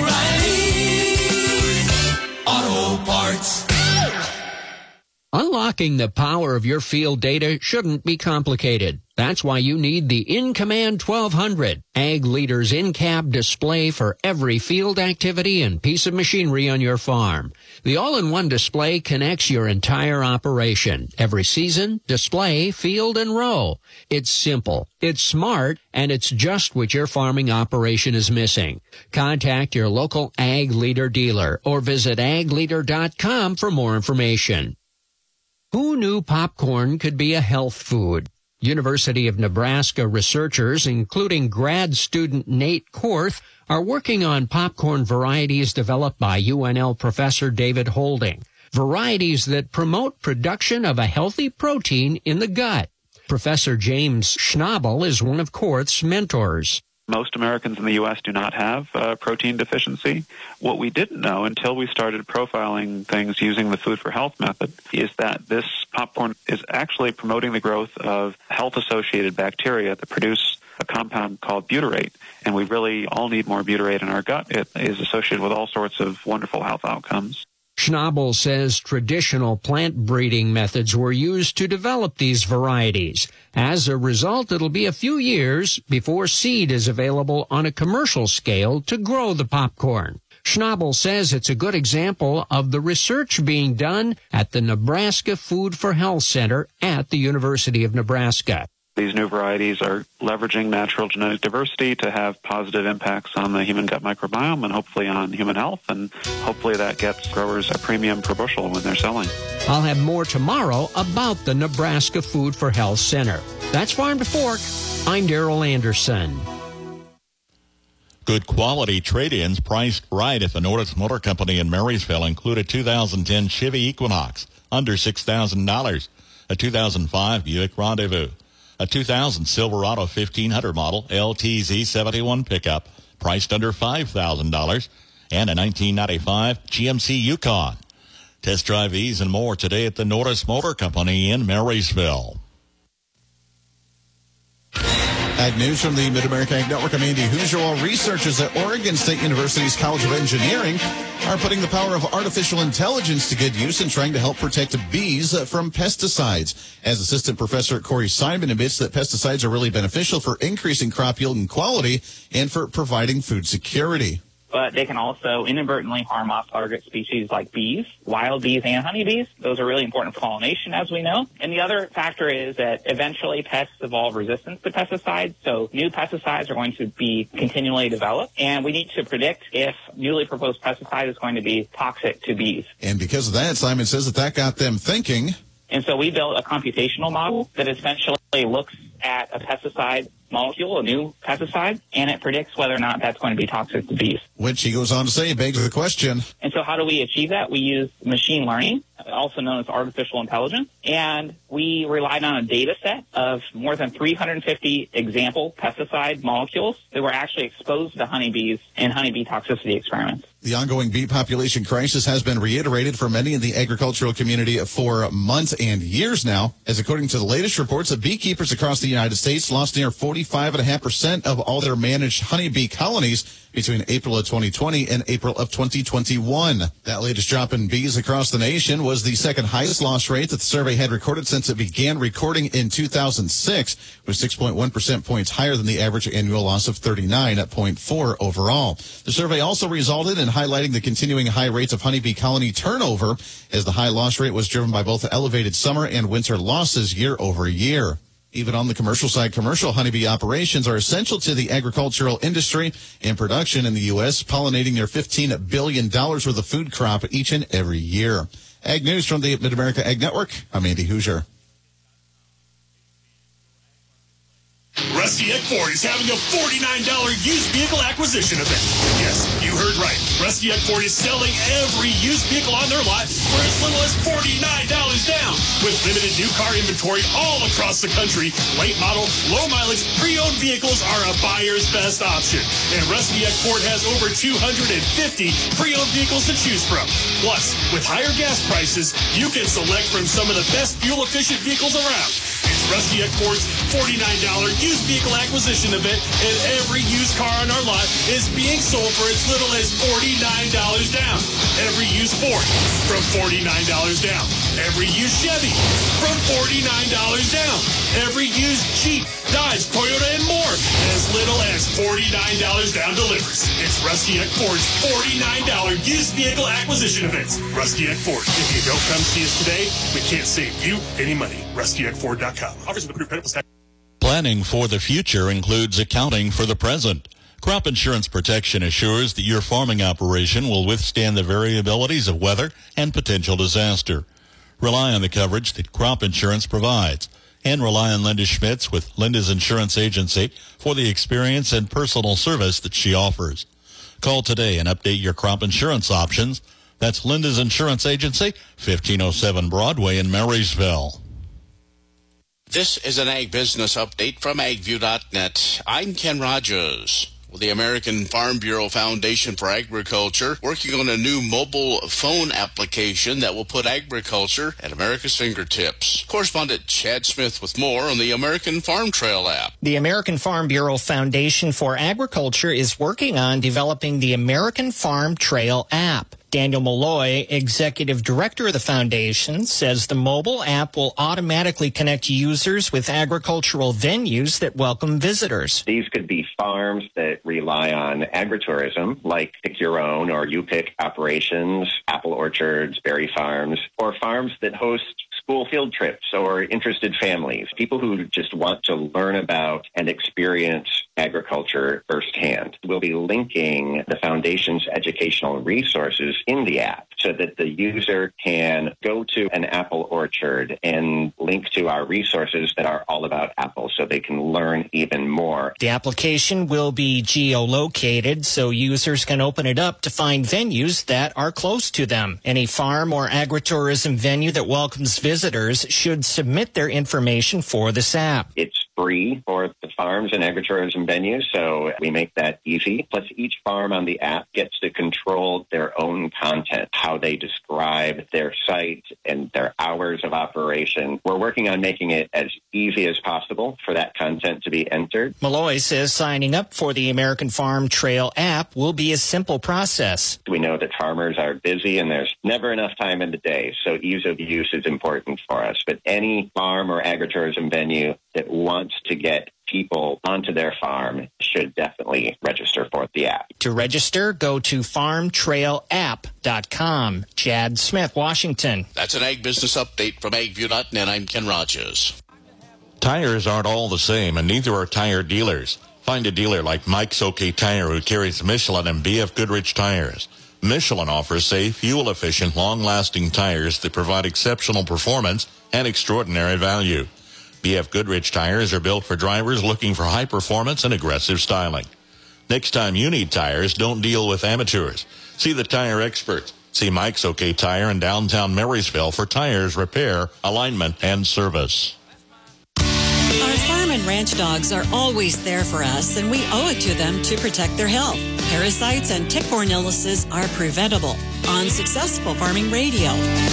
oh, oh, O'Reilly Auto Parts. Unlocking the power of your field data shouldn't be complicated. That's why you need the InCommand twelve hundred, Ag Leader's in-cab display for every field activity and piece of machinery on your farm. The all-in-one display connects your entire operation, every season, display, field, and row. It's simple, it's smart, and it's just what your farming operation is missing. Contact your local Ag Leader dealer or visit ag leader dot com for more information. Who knew popcorn could be a health food? University of Nebraska researchers, including grad student Nate Korth, are working on popcorn varieties developed by U N L professor David Holding, varieties that promote production of a healthy protein in the gut. Professor James Schnabel is one of Korth's mentors. Most Americans in the U S do not have uh, protein deficiency. What we didn't know until we started profiling things using the Food for Health method is that this popcorn is actually promoting the growth of health-associated bacteria that produce a compound called butyrate. And we really all need more butyrate in our gut. It is associated with all sorts of wonderful health outcomes. Schnabel says traditional plant breeding methods were used to develop these varieties. As a result, it'll be a few years before seed is available on a commercial scale to grow the popcorn. Schnabel says it's a good example of the research being done at the Nebraska Food for Health Center at the University of Nebraska. These new varieties are leveraging natural genetic diversity to have positive impacts on the human gut microbiome and hopefully on human health, and hopefully that gets growers a premium per bushel when they're selling. I'll have more tomorrow about the Nebraska Food for Health Center. That's Farm to Fork. I'm Darrell Anderson. Good quality trade-ins priced right at the Norris Motor Company in Marysville include a two thousand ten Chevy Equinox, under six thousand dollars, a two thousand five Buick Rendezvous, a two thousand Silverado fifteen hundred model L T Z seventy-one pickup, priced under five thousand dollars, and a nineteen ninety-five G M C Yukon. Test drive these and more today at the Norris Motor Company in Marysville. Ag News from the Mid-America Ag Network. I'm Andy Hoosier. While researchers at Oregon State University's College of Engineering are putting the power of artificial intelligence to good use and trying to help protect bees from pesticides. As Assistant Professor Corey Simon admits that pesticides are really beneficial for increasing crop yield and quality and for providing food security. But they can also inadvertently harm off-target species like bees, wild bees and honeybees. Those are really important for pollination, as we know. And the other factor is that eventually pests evolve resistance to pesticides, so new pesticides are going to be continually developed, and we need to predict if newly proposed pesticide is going to be toxic to bees. And because of that, Simon says that that got them thinking. And so we built a computational model that essentially looks at a pesticide molecule, a new pesticide, and it predicts whether or not that's going to be toxic to bees. Which he goes on to say begs the question. And so how do we achieve that? We use machine learning, also known as artificial intelligence, and we relied on a data set of more than three hundred fifty example pesticide molecules that were actually exposed to honeybees in honeybee toxicity experiments. The ongoing bee population crisis has been reiterated for many in the agricultural community for months and years now, as according to the latest reports, that beekeepers across the United States lost near forty-five point five percent of all their managed honeybee colonies between April of twenty twenty and April of twenty twenty-one. That latest drop in bees across the nation was the second highest loss rate that the survey had recorded since it began recording in two thousand six, with six point one percent points higher than the average annual loss of thirty-nine point four overall. The survey also resulted in highlighting the continuing high rates of honeybee colony turnover, as the high loss rate was driven by both elevated summer and winter losses year over year. Even on the commercial side, commercial honeybee operations are essential to the agricultural industry and production in the U S, pollinating their fifteen billion dollars worth of food crop each and every year. Ag News from the Mid-America Ag Network. I'm Andy Hoosier. Rusty Eck Ford is having a forty-nine dollars used vehicle acquisition event. Yes, you heard right. Rusty Eck Ford is selling every used vehicle on their lot for as little as forty-nine dollars down. With limited new car inventory all across the country, late model, low mileage, pre-owned vehicles are a buyer's best option. And Rusty Eck Ford has over two hundred fifty pre-owned vehicles to choose from. Plus, with higher gas prices, you can select from some of the best fuel-efficient vehicles around. It's Rusty Eck Ford's forty-nine dollars used vehicle acquisition event, and every used car on our lot is being sold for as little as forty-nine dollars down. Every used Ford from forty-nine dollars down. Every used Chevy from forty-nine dollars down. Every used Jeep, Dodge, Toyota, and more as little as forty-nine dollars down delivers. It's Rusty Eck Ford's forty-nine dollars used vehicle acquisition event. Rusty Eck Ford. If you don't come see us today, we can't save you any money. Rusty Eck Ford dot com. Offers with approved credit plus tax. Planning for the future includes accounting for the present. Crop insurance protection assures that your farming operation will withstand the variabilities of weather and potential disaster. Rely on the coverage that crop insurance provides, and rely on Linda Schmitz with Linda's Insurance Agency for the experience and personal service that she offers. Call today and update your crop insurance options. That's Linda's Insurance Agency, fifteen oh seven Broadway in Marysville. This is an Ag Business Update from ag view dot net. I'm Ken Rogers. With the American Farm Bureau Foundation for Agriculture working on a new mobile phone application that will put agriculture at America's fingertips. Correspondent Chad Smith with more on the American Farm Trail app. The American Farm Bureau Foundation for Agriculture is working on developing the American Farm Trail app. Daniel Malloy, executive director of the foundation, says the mobile app will automatically connect users with agricultural venues that welcome visitors. These could be farms that rely on agritourism, like Pick Your Own or You Pick operations, apple orchards, berry farms, or farms that host school field trips or interested families, people who just want to learn about and experience agriculture firsthand. We'll be linking the foundation's educational resources in the app so that the user can go to an apple orchard and link to our resources that are all about apples so they can learn even more. The application will be geolocated so users can open it up to find venues that are close to them. Any farm or agritourism venue that welcomes visitors should submit their information for this app. It's free for the farms and agritourism venues, so we make that easy. Plus, each farm on the app gets to control their own content, how they describe their site and their hours of operation. We're working on making it as easy as possible for that content to be entered. Malloy says signing up for the American Farm Trail app will be a simple process. We know that farmers are busy and there's never enough time in the day, so ease of use is important for us. But any farm or agritourism venue that wants to get people onto their farm should definitely register for the app. To register, go to farm trail app dot com. Chad Smith, Washington. That's an Ag Business Update from ag view dot net. I'm Ken Rogers. Tires aren't all the same, and neither are tire dealers. Find a dealer like Mike's OK Tire who carries Michelin and B F Goodrich tires. Michelin offers safe, fuel-efficient, long-lasting tires that provide exceptional performance and extraordinary value. B F Goodrich tires are built for drivers looking for high performance and aggressive styling. Next time you need tires, don't deal with amateurs. See the tire experts. See Mike's OK Tire in downtown Marysville for tires, repair, alignment, and service. Our farm and ranch dogs are always there for us, and we owe it to them to protect their health. Parasites and tick-borne illnesses are preventable on Successful Farming Radio.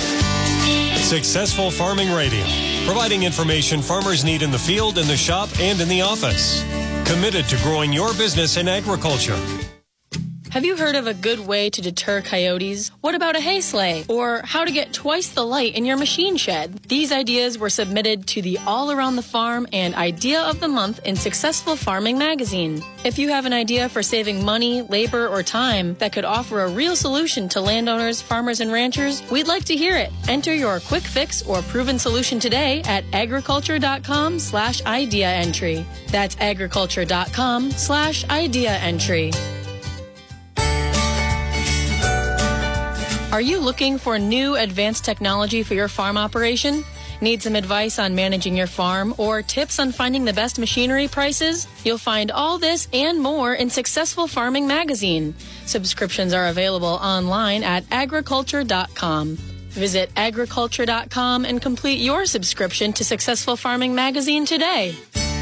Successful Farming Radio, providing information farmers need in the field, in the shop, and in the office. Committed to growing your business in agriculture. Have you heard of a good way to deter coyotes? What about a hay sleigh? Or how to get twice the light in your machine shed? These ideas were submitted to the All Around the Farm and Idea of the Month in Successful Farming magazine. If you have an idea for saving money, labor, or time that could offer a real solution to landowners, farmers, and ranchers, we'd like to hear it. Enter your quick fix or proven solution today at agriculture.com slash idea entry. That's agriculture.com slash idea entry. Are you looking for new advanced technology for your farm operation? Need some advice on managing your farm or tips on finding the best machinery prices? You'll find all this and more in Successful Farming magazine. Subscriptions are available online at agriculture dot com. Visit agriculture dot com and complete your subscription to Successful Farming magazine today.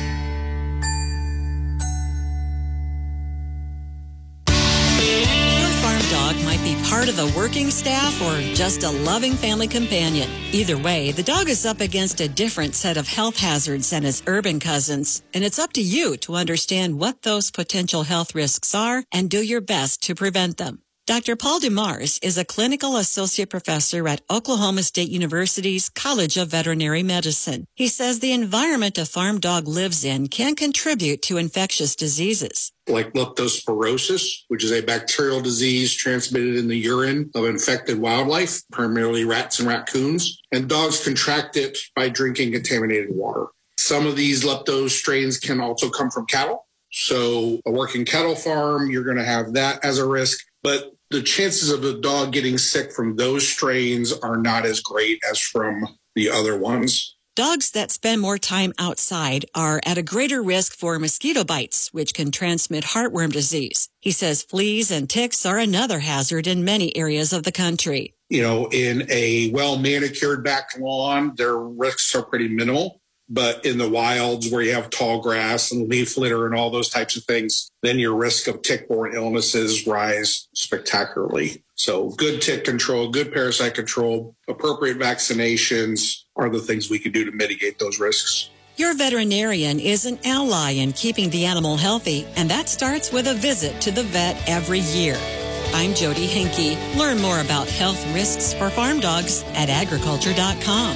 Dog might be part of the working staff or just a loving family companion. Either way, the dog is up against a different set of health hazards than its urban cousins, and it's up to you to understand what those potential health risks are and do your best to prevent them. Doctor Paul DeMars is a clinical associate professor at Oklahoma State University's College of Veterinary Medicine. He says the environment a farm dog lives in can contribute to infectious diseases. Like leptospirosis, which is a bacterial disease transmitted in the urine of infected wildlife, primarily rats and raccoons. And dogs contract it by drinking contaminated water. Some of these lepto strains can also come from cattle. So a working cattle farm, you're going to have that as a risk. But the chances of the dog getting sick from those strains are not as great as from the other ones. Dogs that spend more time outside are at a greater risk for mosquito bites, which can transmit heartworm disease. He says fleas and ticks are another hazard in many areas of the country. You know, in a well-manicured back lawn, their risks are pretty minimal. But in the wilds where you have tall grass and leaf litter and all those types of things, then your risk of tick-borne illnesses rise spectacularly. So good tick control, good parasite control, appropriate vaccinations are the things we can do to mitigate those risks. Your veterinarian is an ally in keeping the animal healthy, and that starts with a visit to the vet every year. I'm Jody Henke. Learn more about health risks for farm dogs at agriculture dot com.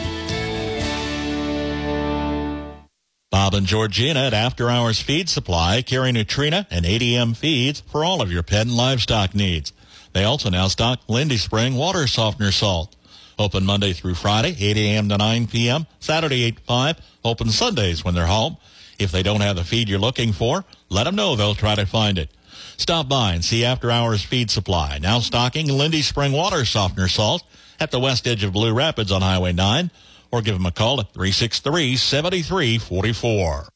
Bob and Georgina at After Hours Feed Supply carry Nutrina and A D M feeds for all of your pet and livestock needs. They also now stock Lindy Spring water softener salt. Open Monday through Friday, eight a.m. to nine p.m., Saturday eight to five, open Sundays when they're home. If they don't have the feed you're looking for, let them know. They'll try to find it. Stop by and see After Hours Feed Supply, now stocking Lindy Spring water softener salt at the west edge of Blue Rapids on Highway nine, or give them a call at three six three, seven three four four.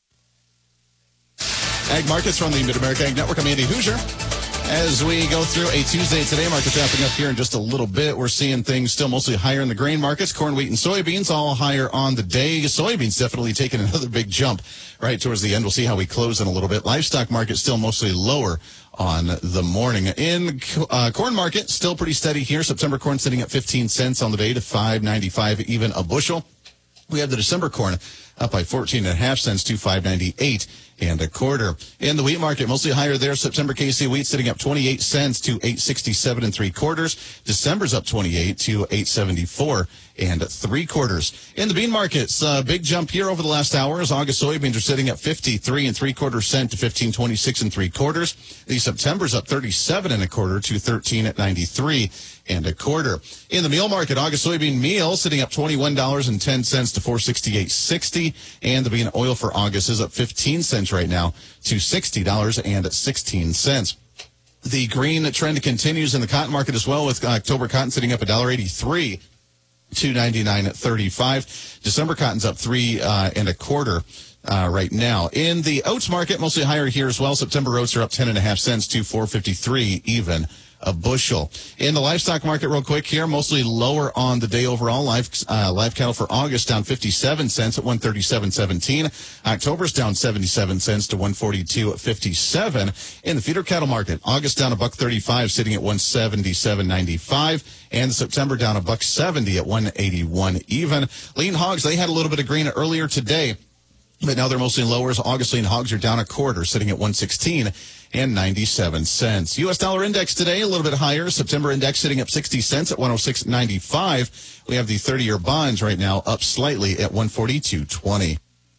Ag Markets from the Mid-America Ag Network. I'm Andy Hoosier. As we go through a Tuesday today, markets wrapping up here in just a little bit. We're seeing things still mostly higher in the grain markets. Corn, wheat, and soybeans all higher on the day. Soybeans definitely taking another big jump right towards the end. We'll see how we close in a little bit. Livestock market still mostly lower on the morning. In uh, corn market, still pretty steady here. September corn sitting at fifteen cents on the day to five ninety-five even a bushel. We have the December corn up by fourteen and a half cents to five ninety-eight and a quarter. In the wheat market, mostly higher there. September K C wheat sitting up twenty-eight cents to eight sixty-seven and three quarters. December's up twenty-eight to eight seventy-four and three quarters. In the bean markets, uh, big jump here over the last hour as August soybeans are sitting at fifty-three and three quarter cent to fifteen twenty-six and three quarters. The September's up thirty-seven and a quarter to thirteen at ninety-three and a quarter. In the meal market, August soybean meal sitting up twenty-one dollars and ten cents to four sixty-eight sixty, and the bean oil for August is up fifteen cents right now to sixty dollars and sixteen cents. The green trend continues in the cotton market as well, with October cotton sitting up one dollar eighty-three to ninety-nine thirty-five. December cotton's up three uh, and a quarter uh, right now. In the oats market, mostly higher here as well. September oats are up ten and a half cents to four fifty-three even a bushel. In the livestock market, real quick here, mostly lower on the day overall. Live uh, live cattle for August down fifty-seven cents at one thirty-seven seventeen. October's down seventy-seven cents to one forty-two fifty-seven. In the feeder cattle market, August down a buck thirty-five, sitting at one seventy-seven ninety-five, and September down a buck seventy at one eighty-one even. Lean hogs, they had a little bit of green earlier today, but now they're mostly lowers. August lean hogs are down a quarter, sitting at one sixteen and ninety-seven cents. U S dollar index today a little bit higher. September index sitting up sixty cents at one oh six ninety-five. We have the thirty-year bonds right now up slightly at one forty-two twenty.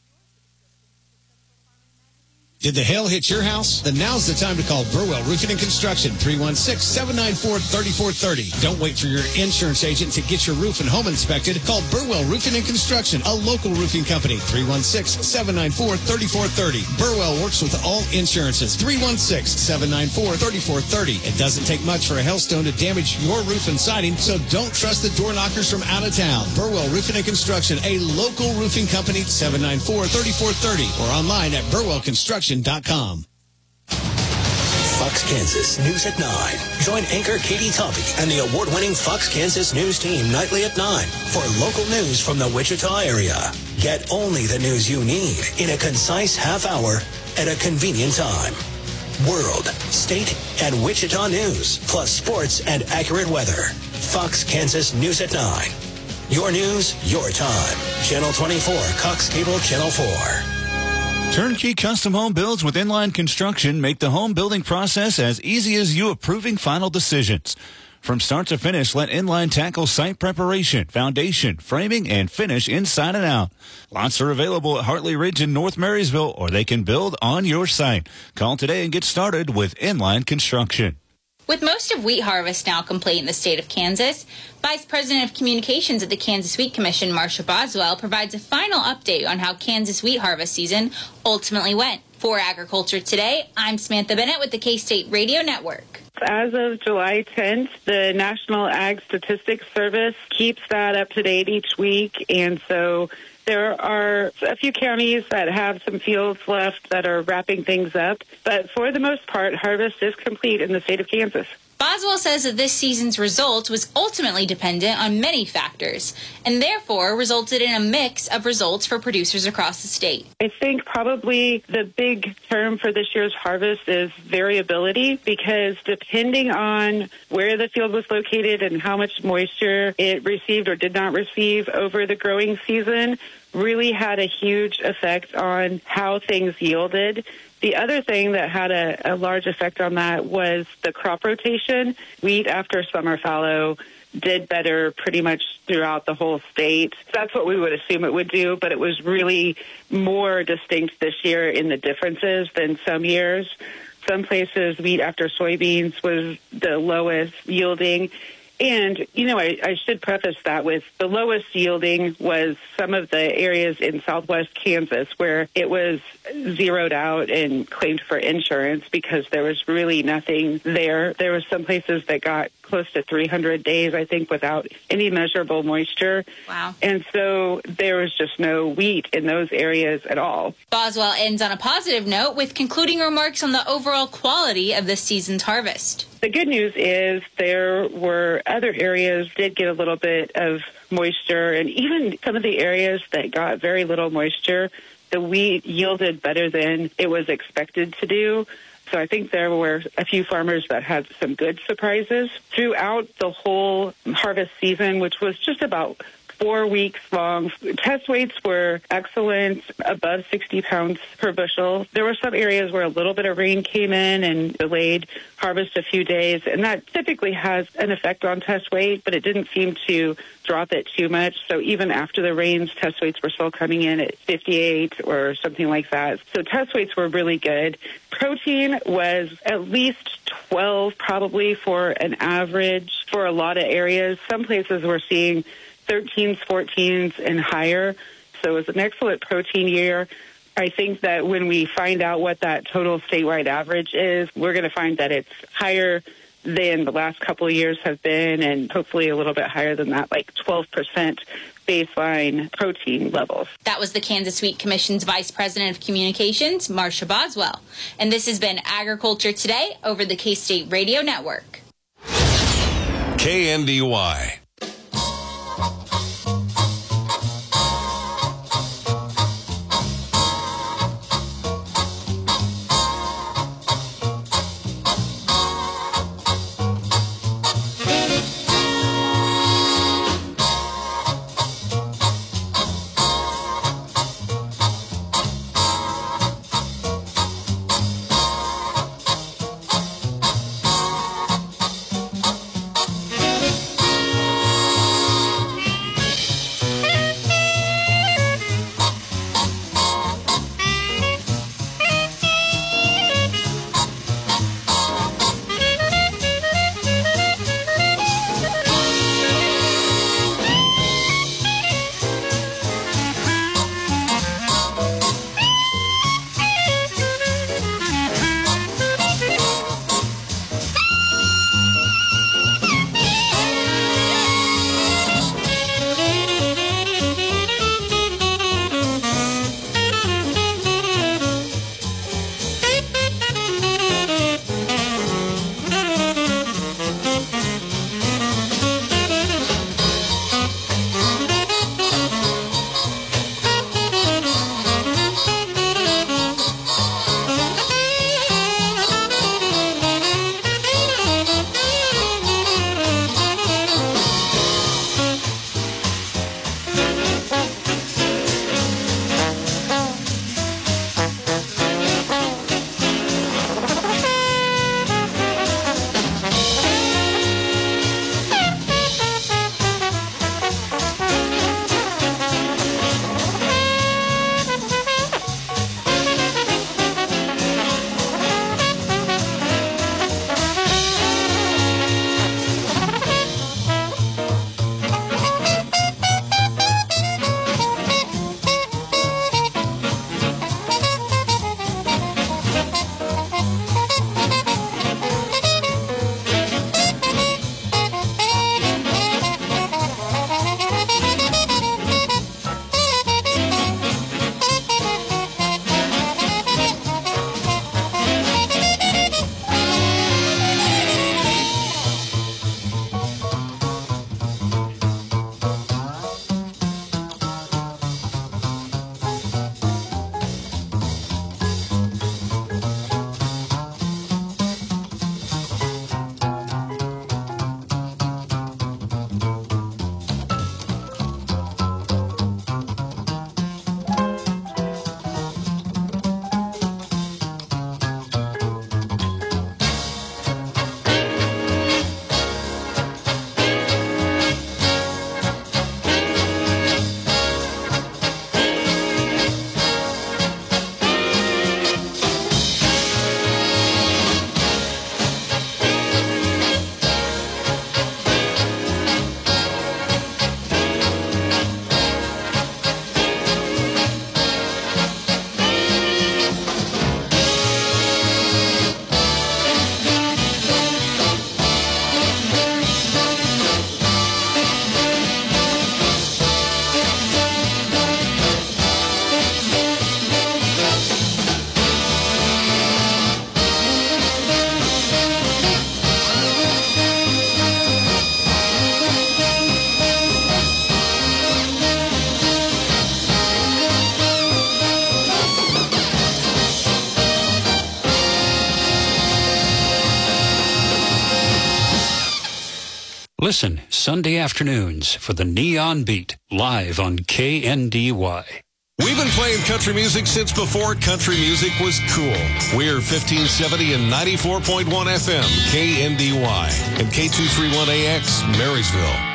Did the hail hit your house? Then now's the time to call Burwell Roofing and Construction, three one six, seven nine four, three four three zero. Don't wait for your insurance agent to get your roof and home inspected. Call Burwell Roofing and Construction, a local roofing company, three one six, seven nine four, three four three zero. Burwell works with all insurances, three one six, seven nine four, three four three zero. It doesn't take much for a hailstone to damage your roof and siding, so don't trust the door knockers from out of town. Burwell Roofing and Construction, a local roofing company, seven nine four, three four three zero, or online at burwell construction dot com. Fox Kansas News at nine. Join anchor Katie Toppy and the award-winning Fox Kansas News team nightly at nine for local news from the Wichita area. Get only the news you need in a concise half hour at a convenient time. World, state, and Wichita news, plus sports and accurate weather. Fox Kansas News at nine. Your news, your time. Channel twenty-four, Cox Cable Channel four. Turnkey custom home builds with Inline Construction make the home building process as easy as you approving final decisions. From start to finish, let Inline tackle site preparation, foundation, framing, and finish inside and out. Lots are available at Hartley Ridge in North Marysville, or they can build on your site. Call today and get started with Inline Construction. With most of wheat harvest now complete in the state of Kansas, Vice President of Communications at the Kansas Wheat Commission, Marsha Boswell, provides a final update on how Kansas wheat harvest season ultimately went. For Agriculture Today, I'm Samantha Bennett with the K-State Radio Network. As of July tenth, the National Ag Statistics Service keeps that up to date each week, and so there are a few counties that have some fields left that are wrapping things up, but for the most part, harvest is complete in the state of Kansas. Boswell says that this season's result was ultimately dependent on many factors, and therefore resulted in a mix of results for producers across the state. I think probably the big term for this year's harvest is variability, because depending on where the field was located and how much moisture it received or did not receive over the growing season, really had a huge effect on how things yielded. The other thing that had a, a large effect on that was the crop rotation. Wheat after summer fallow did better pretty much throughout the whole state. That's what we would assume it would do, but it was really more distinct this year in the differences than some years. Some places, wheat after soybeans was the lowest yielding. And, you know, I, I should preface that with the lowest yielding was some of the areas in southwest Kansas where it was zeroed out and claimed for insurance because there was really nothing there. There was some places that got close to three hundred days, I think, without any measurable moisture. Wow. And so there was just no wheat in those areas at all. Boswell ends on a positive note with concluding remarks on the overall quality of this season's harvest. The good news is there were other areas did get a little bit of moisture, and even some of the areas that got very little moisture, the wheat yielded better than it was expected to do. So I think there were a few farmers that had some good surprises throughout the whole harvest season, which was just about four weeks long. Test weights were excellent, above sixty pounds per bushel. There were some areas where a little bit of rain came in and delayed harvest a few days, and that typically has an effect on test weight, but it didn't seem to drop it too much. So even after the rains, test weights were still coming in at fifty-eight or something like that. So test weights were really good. Protein was at least twelve probably for an average for a lot of areas. Some places were seeing thirteens, fourteens, and higher. So it was an excellent protein year. I think that when we find out what that total statewide average is, we're going to find that it's higher than the last couple of years have been, and hopefully a little bit higher than that, like twelve percent baseline protein levels. That was the Kansas Wheat Commission's Vice President of Communications, Marcia Boswell. And this has been Agriculture Today over the K-State Radio Network. K N D Y. Listen Sunday afternoons for the Neon Beat, live on K N D Y. We've been playing country music since before country music was cool. We're fifteen seventy and ninety-four point one F M, K N D Y, and K two thirty-one A X, Marysville.